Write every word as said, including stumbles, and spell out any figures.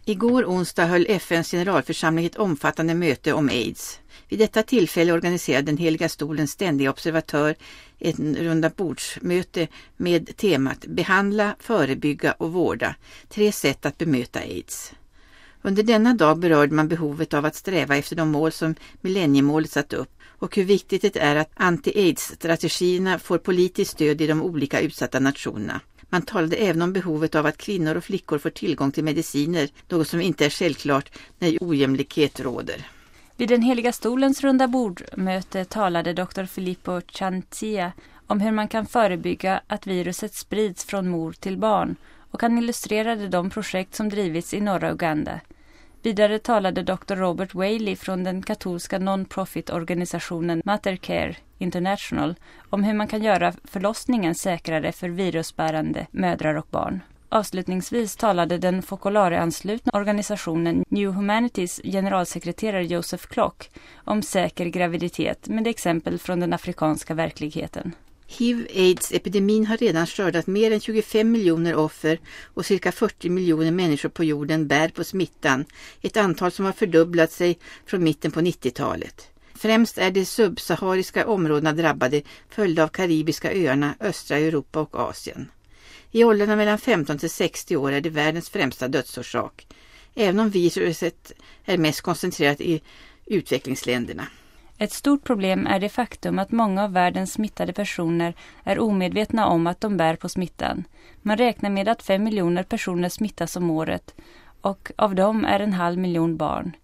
Igår onsdag höll F N:s generalförsamling ett omfattande möte om AIDS. Vid detta tillfälle organiserade den Heliga stolens ständiga observatör ett rundabordsmöte med temat behandla, förebygga och vårda, tre sätt att bemöta AIDS. Under denna dag berörde man behovet av att sträva efter de mål som millenniemålet satt upp och hur viktigt det är att anti-AIDS-strategierna får politiskt stöd i de olika utsatta nationerna. Man talade även om behovet av att kvinnor och flickor får tillgång till mediciner, något som inte är självklart när ojämlikhet råder. Vid den Heliga stolens runda bordmöte talade doktor Filippo Ciantia om hur man kan förebygga att viruset sprids från mor till barn och han illustrerade de projekt som drivits i norra Uganda. Vidare talade doktor Robert Whaley från den katolska non-profit-organisationen Mater Care International om hur man kan göra förlossningen säkrare för virusbärande mödrar och barn. Avslutningsvis talade den Focolare-anslutna organisationen New Humanities generalsekreterare Joseph Klock om säker graviditet med exempel från den afrikanska verkligheten. H I V-AIDS-epidemin har redan skördat mer än tjugofem miljoner offer och cirka fyrtio miljoner människor på jorden bär på smittan, ett antal som har fördubblat sig från mitten på nittiotalet. Främst är de subsahariska områdena drabbade, följda av karibiska öarna, östra Europa och Asien. I åldrarna mellan femton till sextio år är det världens främsta dödsorsak, även om viruset är mest koncentrerat i utvecklingsländerna. Ett stort problem är det faktum att många av världens smittade personer är omedvetna om att de bär på smittan. Man räknar med att fem miljoner personer smittas om året och av dem är en halv miljon barn.